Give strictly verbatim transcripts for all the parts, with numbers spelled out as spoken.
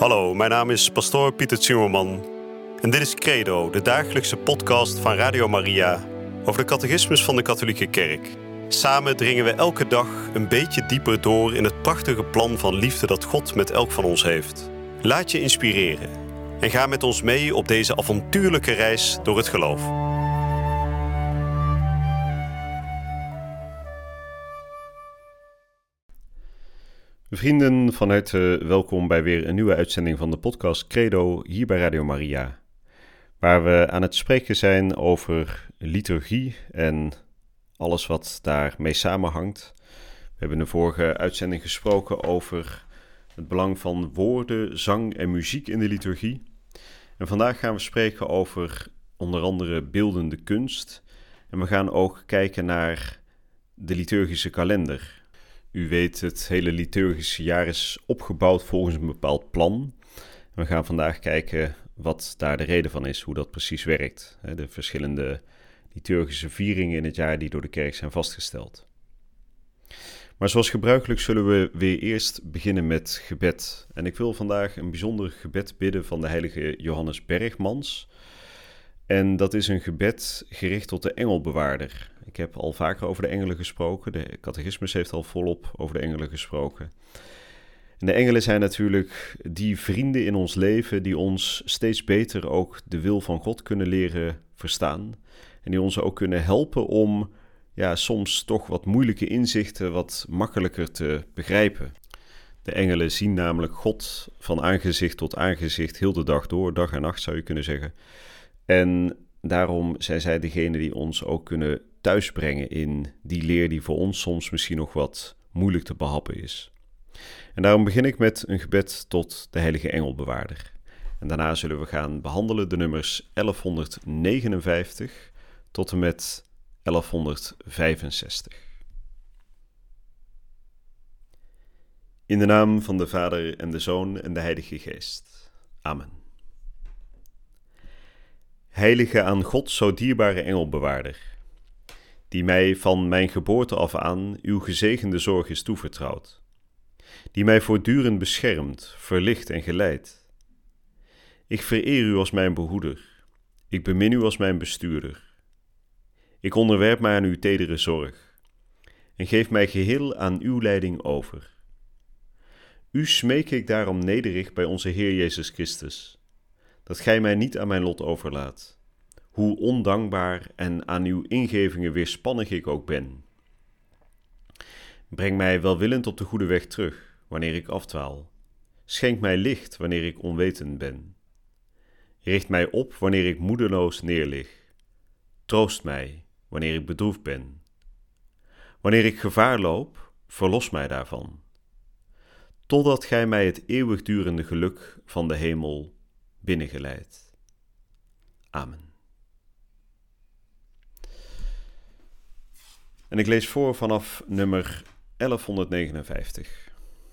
Hallo, mijn naam is pastoor Pieter Zimmerman en dit is Credo, de dagelijkse podcast van Radio Maria over de catechismus van de katholieke kerk. Samen dringen we elke dag een beetje dieper door in het prachtige plan van liefde dat God met elk van ons heeft. Laat je inspireren en ga met ons mee op deze avontuurlijke reis door het geloof. Vrienden, van harte welkom bij weer een nieuwe uitzending van de podcast Credo hier bij Radio Maria. Waar we aan het spreken zijn over liturgie en alles wat daarmee samenhangt. We hebben in de vorige uitzending gesproken over het belang van woorden, zang en muziek in de liturgie. En vandaag gaan we spreken over onder andere beeldende kunst. En we gaan ook kijken naar de liturgische kalender. U weet, het hele liturgische jaar is opgebouwd volgens een bepaald plan. En we gaan vandaag kijken wat daar de reden van is, hoe dat precies werkt. De verschillende liturgische vieringen in het jaar die door de kerk zijn vastgesteld. Maar zoals gebruikelijk zullen we weer eerst beginnen met gebed. En ik wil vandaag een bijzonder gebed bidden van de heilige Johannes Bergmans. En dat is een gebed gericht tot de engelbewaarder. Ik heb al vaker over de engelen gesproken. De catechismus heeft al volop over de engelen gesproken. En de engelen zijn natuurlijk die vrienden in ons leven die ons steeds beter ook de wil van God kunnen leren verstaan. En die ons ook kunnen helpen om ja, soms toch wat moeilijke inzichten wat makkelijker te begrijpen. De engelen zien namelijk God van aangezicht tot aangezicht heel de dag door, dag en nacht zou je kunnen zeggen. En daarom zijn zij degene die ons ook kunnen thuisbrengen in die leer die voor ons soms misschien nog wat moeilijk te behappen is. En daarom begin ik met een gebed tot de heilige engelbewaarder. En daarna zullen we gaan behandelen de nummers elfhonderdnegenenvijftig tot en met elfhonderdvijfenzestig. In de naam van de Vader en de Zoon en de Heilige Geest. Amen. Heilige aan God zo dierbare engelbewaarder, die mij van mijn geboorte af aan uw gezegende zorg is toevertrouwd, die mij voortdurend beschermt, verlicht en geleidt. Ik vereer u als mijn behoeder, ik bemin u als mijn bestuurder. Ik onderwerp mij aan uw tedere zorg en geef mij geheel aan uw leiding over. U smeek ik daarom nederig bij onze Heer Jezus Christus, dat gij mij niet aan mijn lot overlaat, hoe ondankbaar en aan uw ingevingen weerspannig ik ook ben. Breng mij welwillend op de goede weg terug, wanneer ik afdwaal. Schenk mij licht, wanneer ik onwetend ben. Richt mij op, wanneer ik moedeloos neerlig. Troost mij, wanneer ik bedroefd ben. Wanneer ik gevaar loop, verlos mij daarvan. Totdat gij mij het eeuwigdurende geluk van de hemel binnengeleid. Amen. En ik lees voor vanaf nummer elfhonderdnegenenvijftig.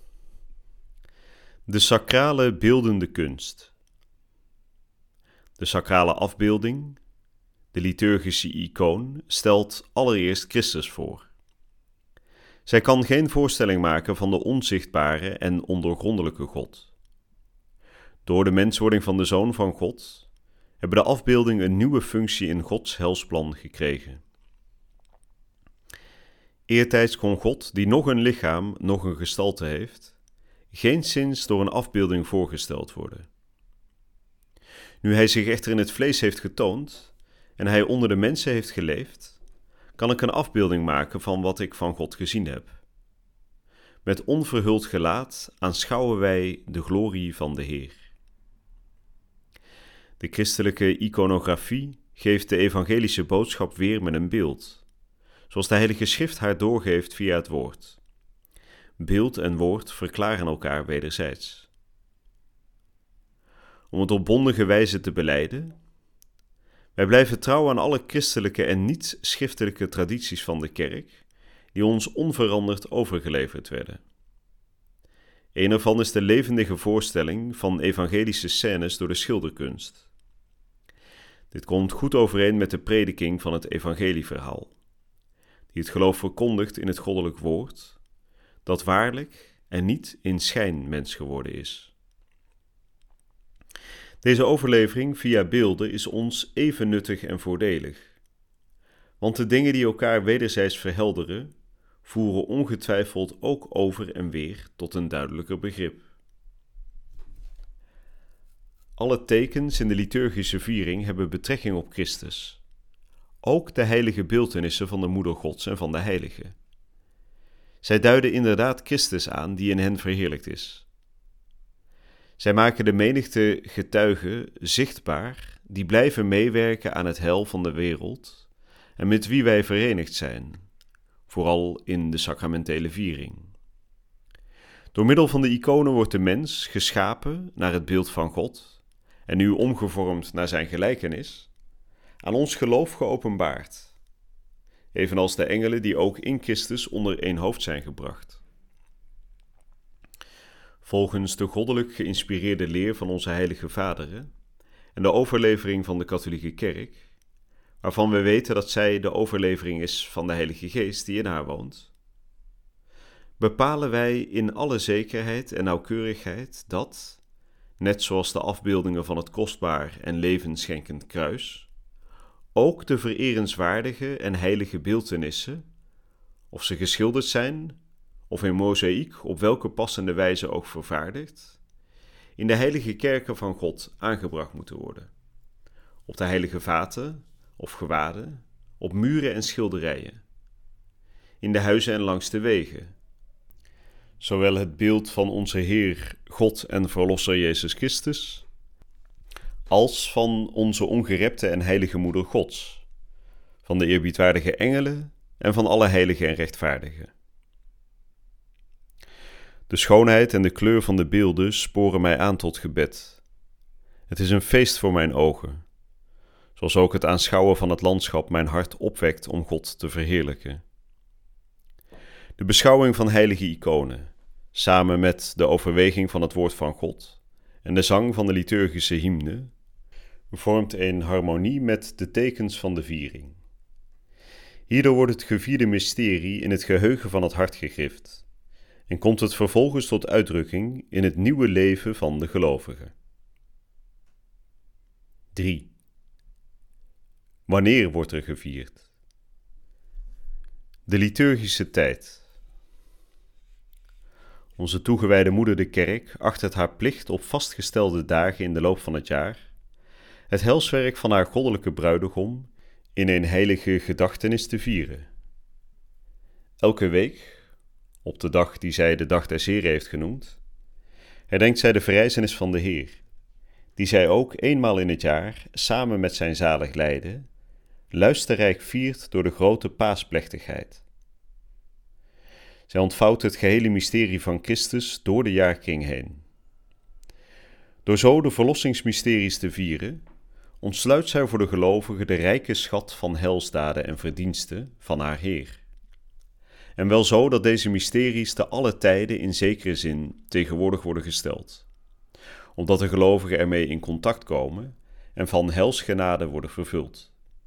De sacrale beeldende kunst. De sacrale afbeelding, de liturgische icoon, stelt allereerst Christus voor. Zij kan geen voorstelling maken van de onzichtbare en ondoorgrondelijke God. Door de menswording van de Zoon van God hebben de afbeeldingen een nieuwe functie in Gods helsplan gekregen. Eertijds kon God, die nog een lichaam, nog een gestalte heeft, geenszins door een afbeelding voorgesteld worden. Nu hij zich echter in het vlees heeft getoond en hij onder de mensen heeft geleefd, kan ik een afbeelding maken van wat ik van God gezien heb. Met onverhuld gelaat aanschouwen wij de glorie van de Heer. De christelijke iconografie geeft de evangelische boodschap weer met een beeld, zoals de Heilige Schrift haar doorgeeft via het woord. Beeld en woord verklaren elkaar wederzijds. Om het op bondige wijze te belijden, wij blijven trouw aan alle christelijke en niet-schriftelijke tradities van de kerk, die ons onveranderd overgeleverd werden. Een ervan is de levendige voorstelling van evangelische scènes door de schilderkunst. Dit komt goed overeen met de prediking van het evangelieverhaal, die het geloof verkondigt in het goddelijk woord, dat waarlijk en niet in schijn mens geworden is. Deze overlevering via beelden is ons even nuttig en voordelig. Want de dingen die elkaar wederzijds verhelderen, voeren ongetwijfeld ook over en weer tot een duidelijker begrip. Alle tekens in de liturgische viering hebben betrekking op Christus. Ook de heilige beeltenissen van de Moeder Gods en van de Heiligen. Zij duiden inderdaad Christus aan die in hen verheerlijkt is. Zij maken de menigte getuigen zichtbaar die blijven meewerken aan het heil van de wereld en met wie wij verenigd zijn, vooral in de sacramentele viering. Door middel van de iconen wordt de mens geschapen naar het beeld van God en nu omgevormd naar zijn gelijkenis, aan ons geloof geopenbaard, evenals de engelen die ook in Christus onder één hoofd zijn gebracht. Volgens de goddelijk geïnspireerde leer van onze heilige vaderen en de overlevering van de katholieke kerk, waarvan we weten dat zij de overlevering is van de Heilige Geest die in haar woont, bepalen wij in alle zekerheid en nauwkeurigheid dat, net zoals de afbeeldingen van het kostbaar en levensschenkend kruis, ook de vererenswaardige en heilige beeltenissen, of ze geschilderd zijn of in mozaïek op welke passende wijze ook vervaardigd, in de heilige kerken van God aangebracht moeten worden. Op de heilige vaten of gewaden, op muren en schilderijen, in de huizen en langs de wegen. Zowel het beeld van onze Heer, God en Verlosser Jezus Christus, als van onze ongerepte en heilige Moeder Gods, van de eerbiedwaardige engelen en van alle heiligen en rechtvaardigen. De schoonheid en de kleur van de beelden sporen mij aan tot gebed. Het is een feest voor mijn ogen, zoals ook het aanschouwen van het landschap mijn hart opwekt om God te verheerlijken. De beschouwing van heilige iconen, samen met de overweging van het woord van God en de zang van de liturgische hymne, vormt een harmonie met de tekens van de viering. Hierdoor wordt het gevierde mysterie in het geheugen van het hart gegrift en komt het vervolgens tot uitdrukking in het nieuwe leven van de gelovigen. drie. Wanneer wordt er gevierd? De liturgische tijd. Onze toegewijde moeder de kerk acht het haar plicht op vastgestelde dagen in de loop van het jaar het heilswerk van haar goddelijke bruidegom in een heilige gedachtenis te vieren. Elke week, op de dag die zij de dag des Heren heeft genoemd, herdenkt zij de verrijzenis van de Heer, die zij ook eenmaal in het jaar samen met zijn zalig lijden luisterrijk viert door de grote paasplechtigheid. Zij ontvouwt het gehele mysterie van Christus door de jaarkring heen. Door zo de verlossingsmysteries te vieren, ontsluit zij voor de gelovigen de rijke schat van heilsdaden en verdiensten van haar Heer. En wel zo dat deze mysteries te alle tijden in zekere zin tegenwoordig worden gesteld, omdat de gelovigen ermee in contact komen en van heilsgenade worden vervuld.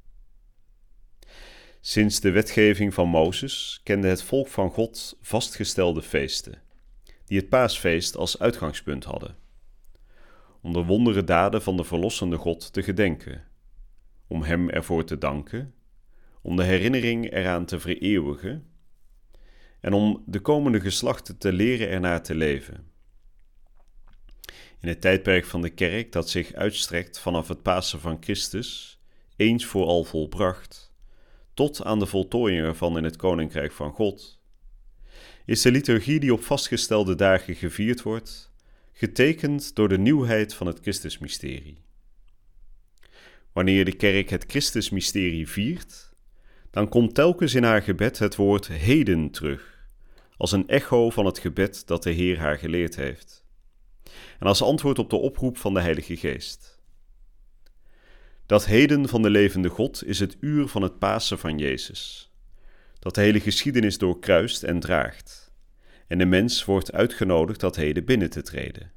Sinds de wetgeving van Mozes kende het volk van God vastgestelde feesten, die het paasfeest als uitgangspunt hadden, om de wondere daden van de verlossende God te gedenken, om hem ervoor te danken, om de herinnering eraan te vereeuwigen en om de komende geslachten te leren ernaar te leven. In het tijdperk van de kerk dat zich uitstrekt vanaf het Pasen van Christus, eens voor al volbracht, tot aan de voltooiing ervan in het Koninkrijk van God, is de liturgie die op vastgestelde dagen gevierd wordt, getekend door de nieuwheid van het Christusmysterie. Wanneer de kerk het Christusmysterie viert, dan komt telkens in haar gebed het woord heden terug, als een echo van het gebed dat de Heer haar geleerd heeft, en als antwoord op de oproep van de Heilige Geest. Dat heden van de levende God is het uur van het Pasen van Jezus, dat de hele geschiedenis doorkruist en draagt, en de mens wordt uitgenodigd dat heden binnen te treden.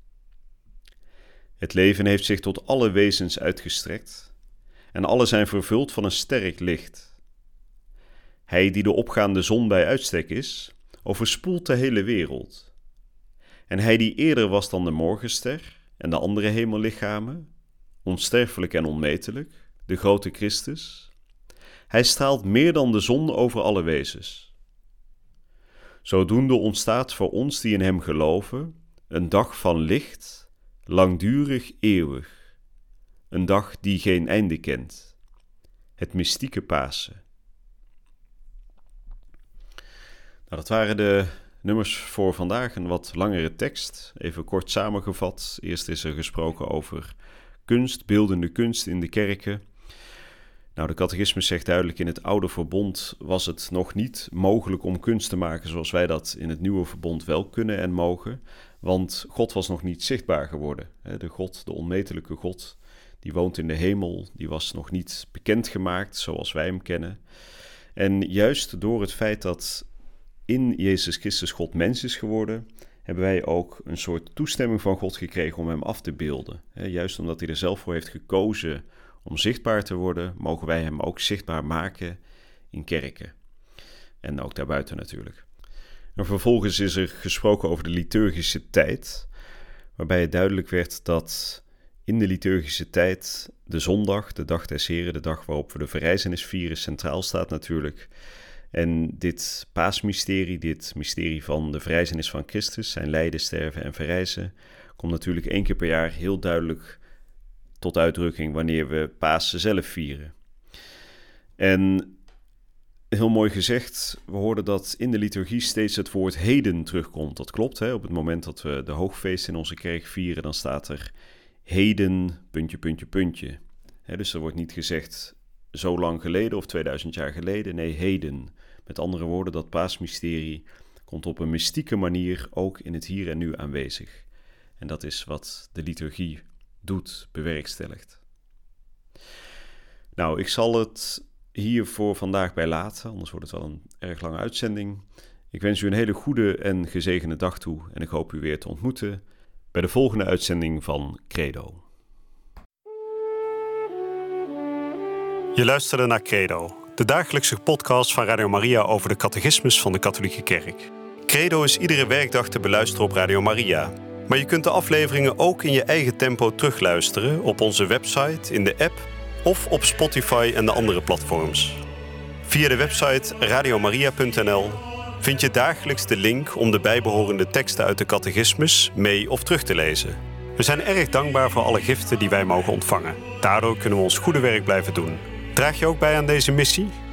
Het leven heeft zich tot alle wezens uitgestrekt, en alle zijn vervuld van een sterk licht. Hij die de opgaande zon bij uitstek is, overspoelt de hele wereld. En hij die eerder was dan de morgenster, en de andere hemellichamen, onsterfelijk en onmetelijk, de grote Christus. Hij straalt meer dan de zon over alle wezens. Zodoende ontstaat voor ons die in hem geloven een dag van licht, langdurig, eeuwig. Een dag die geen einde kent. Het mystieke Pasen. Nou, dat waren de nummers voor vandaag. Een wat langere tekst. Even kort samengevat. Eerst is er gesproken over kunst, beeldende kunst in de kerken. Nou, de catechismus zegt duidelijk, in het oude verbond was het nog niet mogelijk om kunst te maken zoals wij dat in het nieuwe verbond wel kunnen en mogen. Want God was nog niet zichtbaar geworden. De God, de onmetelijke God, die woont in de hemel, die was nog niet bekendgemaakt zoals wij hem kennen. En juist door het feit dat in Jezus Christus God mens is geworden, hebben wij ook een soort toestemming van God gekregen om hem af te beelden. Juist omdat hij er zelf voor heeft gekozen om zichtbaar te worden, mogen wij hem ook zichtbaar maken in kerken. En ook daarbuiten natuurlijk. En vervolgens is er gesproken over de liturgische tijd, waarbij het duidelijk werd dat in de liturgische tijd de zondag, de dag des Heren, de dag waarop we de verrijzenis vieren, centraal staat natuurlijk. En dit paasmysterie, dit mysterie van de verrijzenis van Christus, zijn lijden, sterven en verrijzen, komt natuurlijk één keer per jaar heel duidelijk tot uitdrukking wanneer we Pasen zelf vieren. En heel mooi gezegd, we hoorden dat in de liturgie steeds het woord heden terugkomt. Dat klopt, hè? Op het moment dat we de hoogfeest in onze kerk vieren, dan staat er heden, puntje, puntje, puntje. Hè, dus er wordt niet gezegd zo lang geleden of tweeduizend jaar geleden, nee, heden. Met andere woorden, dat paasmysterie komt op een mystieke manier ook in het hier en nu aanwezig. En dat is wat de liturgie doet, bewerkstelligt. Nou, ik zal het hier voor vandaag bij laten, anders wordt het wel een erg lange uitzending. Ik wens u een hele goede en gezegende dag toe en ik hoop u weer te ontmoeten bij de volgende uitzending van Credo. Je luisterde naar Credo, de dagelijkse podcast van Radio Maria over de catechismus van de Katholieke Kerk. Credo is iedere werkdag te beluisteren op Radio Maria. Maar je kunt de afleveringen ook in je eigen tempo terugluisteren op onze website, in de app of op Spotify en de andere platforms. Via de website radiomaria punt n l vind je dagelijks de link om de bijbehorende teksten uit de catechismus mee of terug te lezen. We zijn erg dankbaar voor alle giften die wij mogen ontvangen. Daardoor kunnen we ons goede werk blijven doen. Draag je ook bij aan deze missie?